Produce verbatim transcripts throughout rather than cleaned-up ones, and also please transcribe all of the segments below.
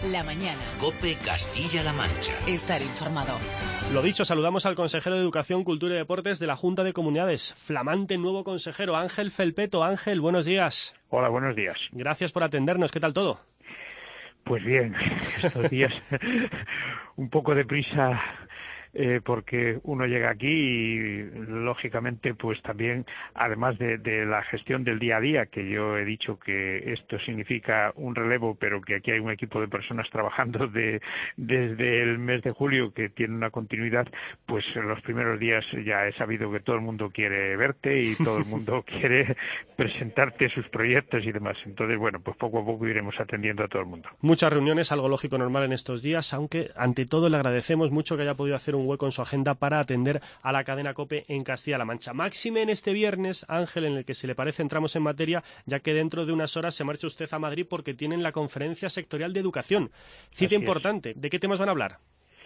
La mañana. COPE Castilla-La Mancha. Estar informado. Lo dicho, saludamos al consejero de Educación, Cultura y Deportes de la Junta de Comunidades, flamante nuevo consejero, Ángel Felpeto. Ángel, buenos días. Hola, buenos días. Gracias por atendernos. ¿Qué tal todo? Pues bien, estos días un poco de prisa eh, porque uno llega aquí y lógicamente pues también además de, de la gestión del día a día, que yo he dicho que esto significa un relevo, pero que aquí hay un equipo de personas trabajando de, desde el mes de julio que tiene una continuidad, pues en los primeros días ya he sabido que todo el mundo quiere verte y todo el mundo quiere presentarte sus proyectos y demás. Entonces, bueno, pues poco a poco iremos atendiendo a todo el mundo. Muchas reuniones, algo lógico normal en estos días, aunque ante todo le agradecemos mucho que haya podido hacer un hueco en su agenda para atender a la cadena COPE en Castilla-La Mancha. Máxime en este viernes, Ángel, en el que si le parece entramos en materia, ya que dentro de unas horas se marcha usted a Madrid porque tienen la conferencia sectorial de educación. Cita importante. ¿De qué temas van a hablar?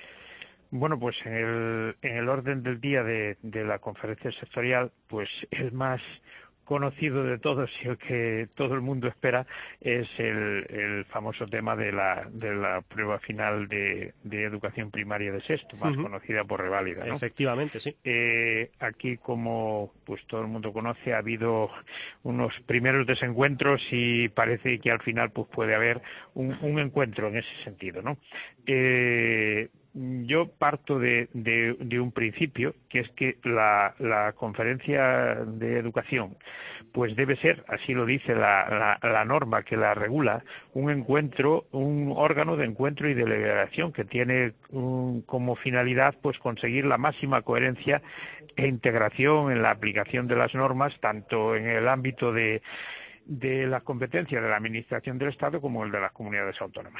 Bueno, pues en el, en el orden del día de, de la conferencia sectorial, pues el más conocido de todos y el que todo el mundo espera es el, el famoso tema de la de la prueba final de, de educación primaria de sexto, más uh-huh. conocida por reválida, ¿no? Efectivamente, sí. Eh, aquí, como pues todo el mundo conoce, ha habido unos primeros desencuentros y parece que al final pues puede haber un, un encuentro en ese sentido, ¿no? Eh, Yo parto de, de, de un principio, que es que la, la conferencia de educación pues debe ser, así lo dice la, la, la norma que la regula, un encuentro, un órgano de encuentro y deliberación que tiene un, como finalidad pues conseguir la máxima coherencia e integración en la aplicación de las normas, tanto en el ámbito de de la competencia de la Administración del Estado como el de las comunidades autónomas.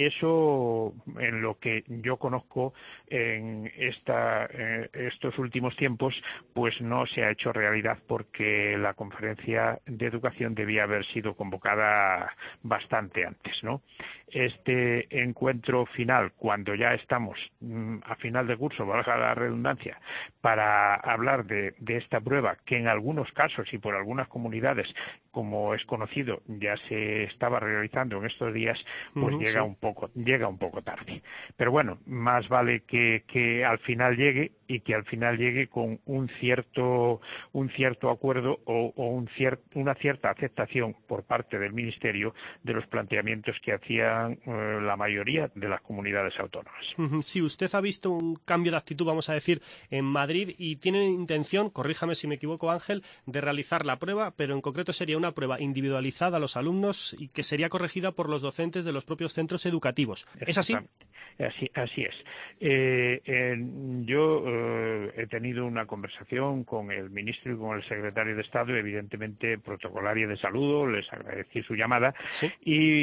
Eso, en lo que yo conozco en esta, eh, estos últimos tiempos, pues no se ha hecho realidad porque la conferencia de educación debía haber sido convocada bastante antes, ¿no? Este encuentro final, cuando ya estamos mm, a final de curso, valga la redundancia, para hablar de, de esta prueba, que en algunos casos y por algunas comunidades, como es conocido, ya se estaba realizando en estos días, pues uh-huh, llega sí. un poco, llega un poco tarde. Pero bueno, más vale que, que al final llegue y que al final llegue con un cierto, un cierto acuerdo o, o un cier, una cierta aceptación por parte del Ministerio de los planteamientos que hacían eh, la mayoría de las comunidades autónomas. Uh-huh. Si usted ha visto un cambio de actitud, vamos a decir, en Madrid y tiene intención, corríjame si me equivoco, Ángel, de realizar la prueba, pero en concreto sería una prueba individualizada a los alumnos y que sería corregida por los docentes de los propios centros educativos. ¿Es así? Así, así es. Eh, eh, yo eh, he tenido una conversación con el ministro y con el secretario de Estado, evidentemente protocolaria de saludo, les agradecí su llamada, ¿sí?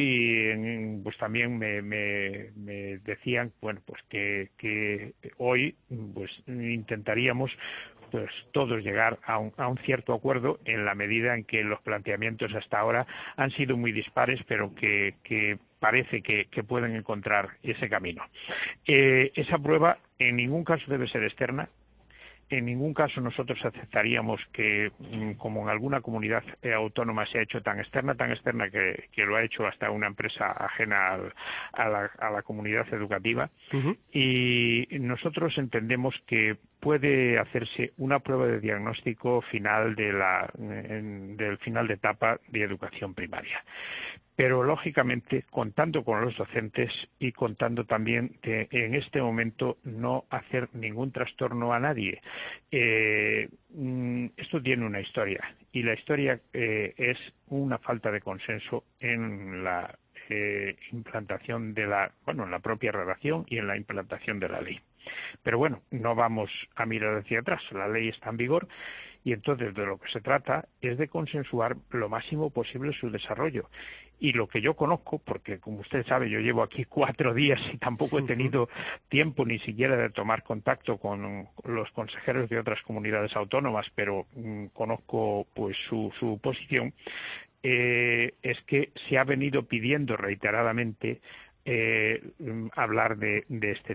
Y pues también me, me, me decían, bueno, pues que, que hoy pues intentaríamos pues todos llegar a un, a un cierto acuerdo en la medida en que los planteamientos hasta ahora han sido muy dispares, pero que, que parece que, que pueden encontrar ese camino. Eh, esa prueba en ningún caso debe ser externa. En ningún caso nosotros aceptaríamos que, como en alguna comunidad autónoma se ha hecho tan externa, tan externa que, que lo ha hecho hasta una empresa ajena al, a, la, a la comunidad educativa. Uh-huh. Y nosotros entendemos que puede hacerse una prueba de diagnóstico final de la, en, del final de etapa de educación primaria. Pero, lógicamente, contando con los docentes y contando también de, en este momento, no hacer ningún trastorno a nadie. Eh, esto tiene una historia, y la historia eh, es una falta de consenso en la eh, implantación de la, bueno, en la propia redacción y en la implantación de la ley. Pero bueno, no vamos a mirar hacia atrás, la ley está en vigor. Y entonces de lo que se trata es de consensuar lo máximo posible su desarrollo. Y lo que yo conozco, porque como usted sabe, yo llevo aquí cuatro días y tampoco he tenido tiempo ni siquiera de tomar contacto con los consejeros de otras comunidades autónomas, pero mmm, conozco pues su, su posición, eh, es que se ha venido pidiendo reiteradamente eh, hablar de, de este tema.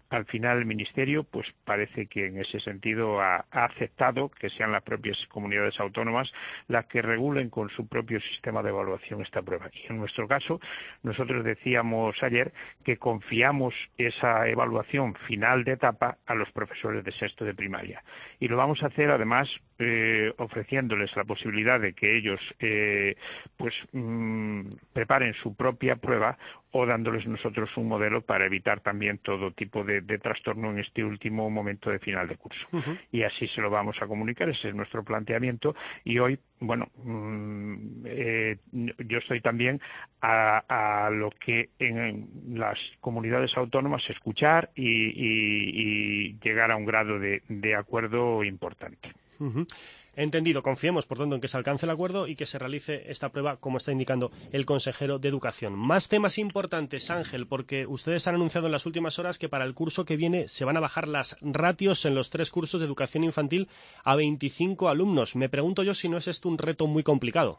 al final el Ministerio pues parece que en ese sentido ha, ha aceptado que sean las propias comunidades autónomas las que regulen con su propio sistema de evaluación esta prueba. Y en nuestro caso, nosotros decíamos ayer que confiamos esa evaluación final de etapa a los profesores de sexto de primaria. Y lo vamos a hacer además eh, ofreciéndoles la posibilidad de que ellos eh, pues mmm, preparen su propia prueba o dándoles nosotros un modelo para evitar también todo tipo de, de trastorno en este último momento de final de curso. Uh-huh. Y así se lo vamos a comunicar, ese es nuestro planteamiento. Y hoy, bueno, mmm, eh, yo estoy también a, a lo que en las comunidades autónomas escuchar y, y, y llegar a un grado de, de acuerdo importante. Uh-huh. Entendido. Confiemos, por tanto, en que se alcance el acuerdo y que se realice esta prueba, como está indicando el consejero de Educación. Más temas importantes, Ángel, porque ustedes han anunciado en las últimas horas que para el curso que viene se van a bajar las ratios en los tres cursos de educación infantil a veinticinco alumnos. Me pregunto yo si no es esto un reto muy complicado.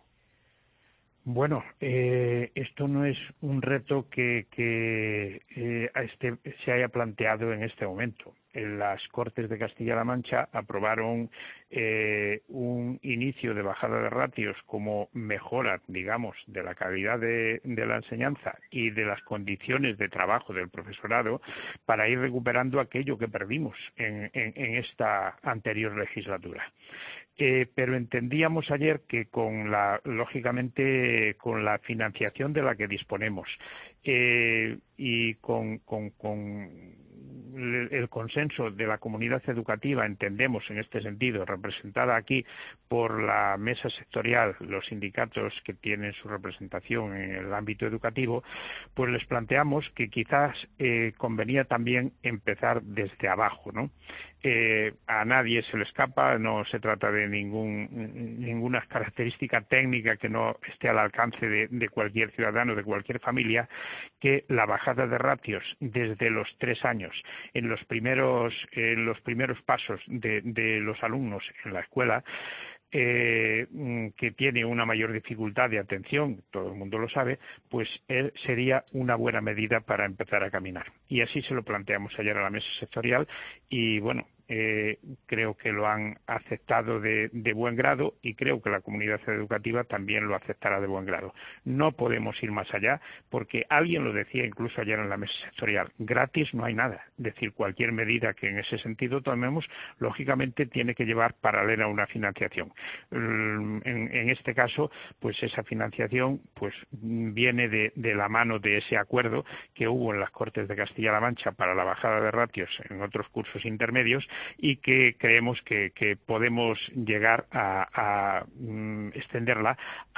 Bueno, eh, esto no es un reto que, que eh, este, se haya planteado en este momento. En las Cortes de Castilla-La Mancha aprobaron eh, un inicio de bajada de ratios como mejora, digamos, de la calidad de, de la enseñanza y de las condiciones de trabajo del profesorado para ir recuperando aquello que perdimos en, en, en esta anterior legislatura. Eh, pero entendíamos ayer que con la, lógicamente, con la financiación de la que disponemos eh, y con, con, con el consenso de la comunidad educativa, entendemos en este sentido, representada aquí por la mesa sectorial, los sindicatos que tienen su representación en el ámbito educativo, pues les planteamos que quizás eh, convenía también empezar desde abajo, ¿no? Eh, a nadie se le escapa, no se trata de ningún, ninguna característica técnica que no esté al alcance de, de cualquier ciudadano, de cualquier familia, que la bajada de ratios desde los tres años en los primeros, en los primeros pasos de, de los alumnos en la escuela, Eh, que tiene una mayor dificultad de atención, todo el mundo lo sabe, pues él sería una buena medida para empezar a caminar. Y así se lo planteamos ayer a la mesa sectorial y, bueno, eh, creo que lo han aceptado de, de buen grado y creo que la comunidad educativa también lo aceptará de buen grado. No podemos ir más allá porque alguien lo decía incluso ayer en la mesa sectorial, gratis no hay nada. Es decir, cualquier medida que en ese sentido tomemos, lógicamente tiene que llevar paralela a una financiación. En, en este caso, pues esa financiación pues viene de, de la mano de ese acuerdo que hubo en las Cortes de Castilla-La Mancha para la bajada de ratios en otros cursos intermedios y que creemos que, que podemos llegar a, a um, extenderla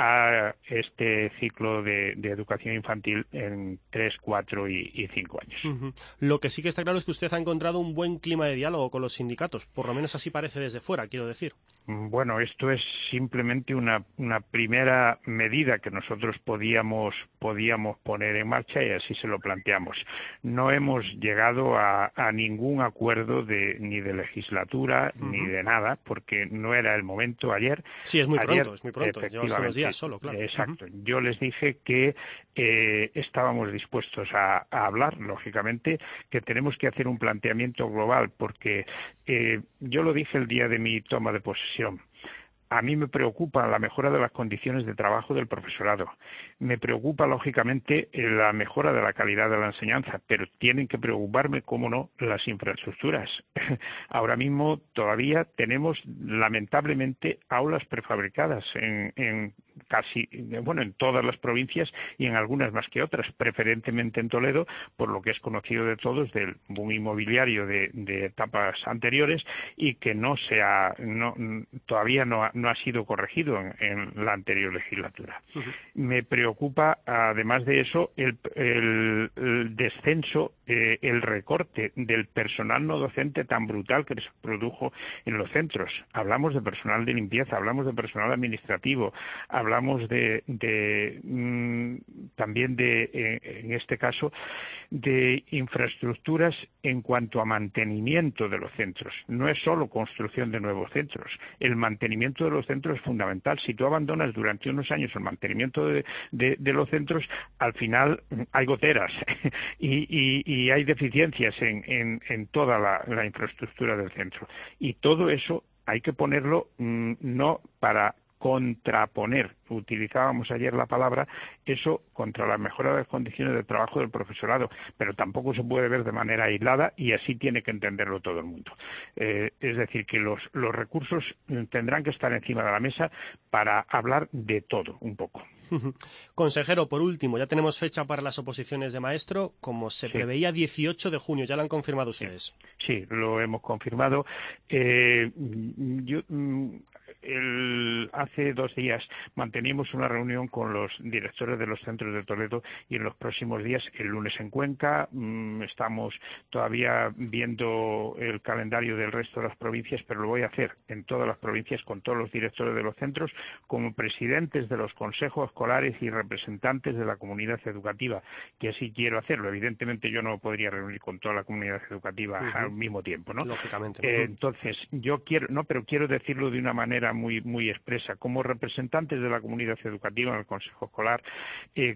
a este ciclo de, de educación infantil en tres, cuatro y, y cinco años. Uh-huh. Lo que sí que está claro es que usted ha encontrado un buen clima de diálogo con los sindicatos, por lo menos así parece desde fuera, quiero decir. Bueno, esto es simplemente una, una primera medida que nosotros podíamos, podíamos poner en marcha y así se lo planteamos. No hemos llegado a, a ningún acuerdo de, ni de legislatura uh-huh. ni de nada, porque no era el momento ayer. Sí, es muy ayer, pronto, es muy pronto. Llevamos unos días solo, claro. Exacto. Uh-huh. Yo les dije que eh, estábamos dispuestos a, a hablar, lógicamente, que tenemos que hacer un planteamiento global, porque eh, yo lo dije el día de mi toma de posesión. A mí me preocupa la mejora de las condiciones de trabajo del profesorado. Me preocupa, lógicamente, la mejora de la calidad de la enseñanza, pero tienen que preocuparme, cómo no, las infraestructuras. Ahora mismo todavía tenemos, lamentablemente, aulas prefabricadas en, en casi, bueno, en todas las provincias y en algunas más que otras, preferentemente en Toledo, por lo que es conocido de todos del boom inmobiliario de, de etapas anteriores y que no se ha, no, todavía no ha, no ha sido corregido en, en la anterior legislatura. Uh-huh. Me preocupa, además de eso, el, el, el descenso, eh, el recorte del personal no docente tan brutal que se produjo en los centros. Hablamos de personal de limpieza, hablamos de personal administrativo, hablamos hablamos de, de mmm, también de, en, en este caso, de infraestructuras en cuanto a mantenimiento de los centros. No es solo construcción de nuevos centros. El mantenimiento de los centros es fundamental. Si tú abandonas durante unos años el mantenimiento de, de, de los centros, al final hay goteras y, y, y hay deficiencias en, en, en toda la, la infraestructura del centro. Y todo eso hay que ponerlo mmm, no para contraponer, utilizábamos ayer la palabra, eso contra la mejora de las condiciones de trabajo del profesorado, pero tampoco se puede ver de manera aislada y así tiene que entenderlo todo el mundo. Eh, es decir, que los, los recursos tendrán que estar encima de la mesa para hablar de todo un poco. Consejero, por último, ya tenemos fecha para las oposiciones de maestro, como se sí. preveía dieciocho de junio, ¿ya lo han confirmado ustedes? Sí, sí, lo hemos confirmado. Eh, yo, el, hace dos días manteníamos una reunión con los directores de los centros de Toledo y en los próximos días, el lunes en Cuenca, mmm, estamos todavía viendo el calendario del resto de las provincias, pero lo voy a hacer en todas las provincias con todos los directores de los centros, como presidentes de los consejos escolares y representantes de la comunidad educativa, que así quiero hacerlo. Evidentemente yo no podría reunir con toda la comunidad educativa uh-huh. al mismo tiempo, ¿no? Lógicamente. Eh, entonces, yo quiero, no, pero quiero decirlo de una manera muy muy expresa, como representantes de la comunidad educativa en el Consejo Escolar, eh,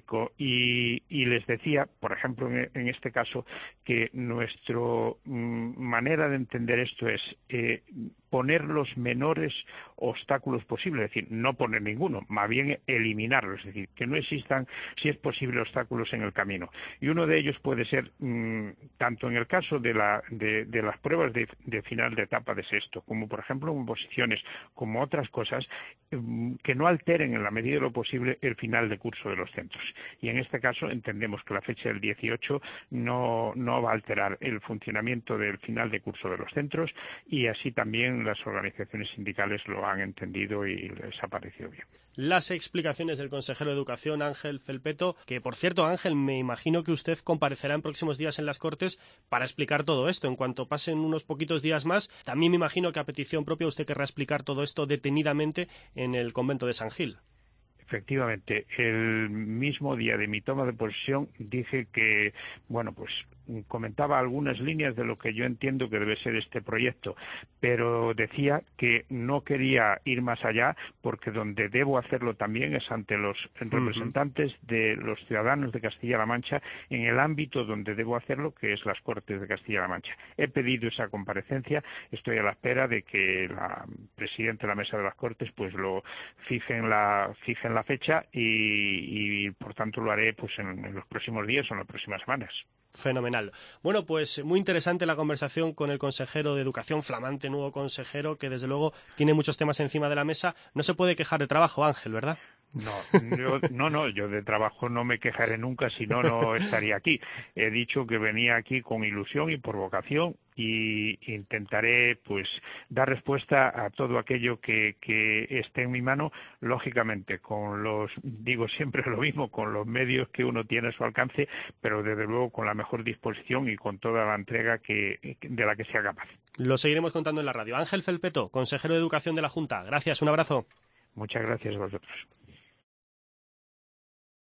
y, y les decía, por ejemplo, en, en este caso, que nuestra mm, manera de entender esto es eh, poner los menores obstáculos posibles, es decir, no poner ninguno, más bien eliminarlos, es decir, que no existan, si es posible, obstáculos en el camino. Y uno de ellos puede ser, mmm, tanto en el caso de, la, de, de las pruebas de, de final de etapa de sexto, como por ejemplo en oposiciones, como otras cosas, mmm, que no alteren en la medida de lo posible el final de curso de los centros. Y en este caso entendemos que la fecha del dieciocho no, no va a alterar el funcionamiento del final de curso de los centros y así también las organizaciones sindicales lo han entendido y les ha parecido bien. Las explicaciones del consejero de Educación, Ángel Felpeto, que por cierto, Ángel, me imagino que usted comparecerá en próximos días en las Cortes para explicar todo esto. En cuanto pasen unos poquitos días más, también me imagino que a petición propia usted querrá explicar todo esto detenidamente en el convento de San Gil. Efectivamente, el mismo día de mi toma de posesión dije que, bueno, pues comentaba algunas líneas de lo que yo entiendo que debe ser este proyecto, pero decía que no quería ir más allá porque donde debo hacerlo también es ante los representantes de los ciudadanos de Castilla-La Mancha en el ámbito donde debo hacerlo, que es las Cortes de Castilla-La Mancha. He pedido esa comparecencia, estoy a la espera de que la presidenta de la Mesa de las Cortes pues lo fije en la, fije en la fecha y, y por tanto lo haré pues en, en los próximos días o en las próximas semanas. Fenomenal. Bueno, pues muy interesante la conversación con el consejero de Educación, flamante nuevo consejero, que desde luego tiene muchos temas encima de la mesa. No se puede quejar de trabajo, Ángel, ¿verdad? No, yo, no, no, yo de trabajo no me quejaré nunca, si no, no estaría aquí. He dicho que venía aquí con ilusión y por vocación y intentaré, pues, dar respuesta a todo aquello que, que esté en mi mano, lógicamente, con los, digo siempre lo mismo, con los medios que uno tiene a su alcance, pero desde luego con la mejor disposición y con toda la entrega que, de la que sea capaz. Lo seguiremos contando en la radio. Ángel Felpeto, consejero de Educación de la Junta. Gracias, un abrazo. Muchas gracias a vosotros.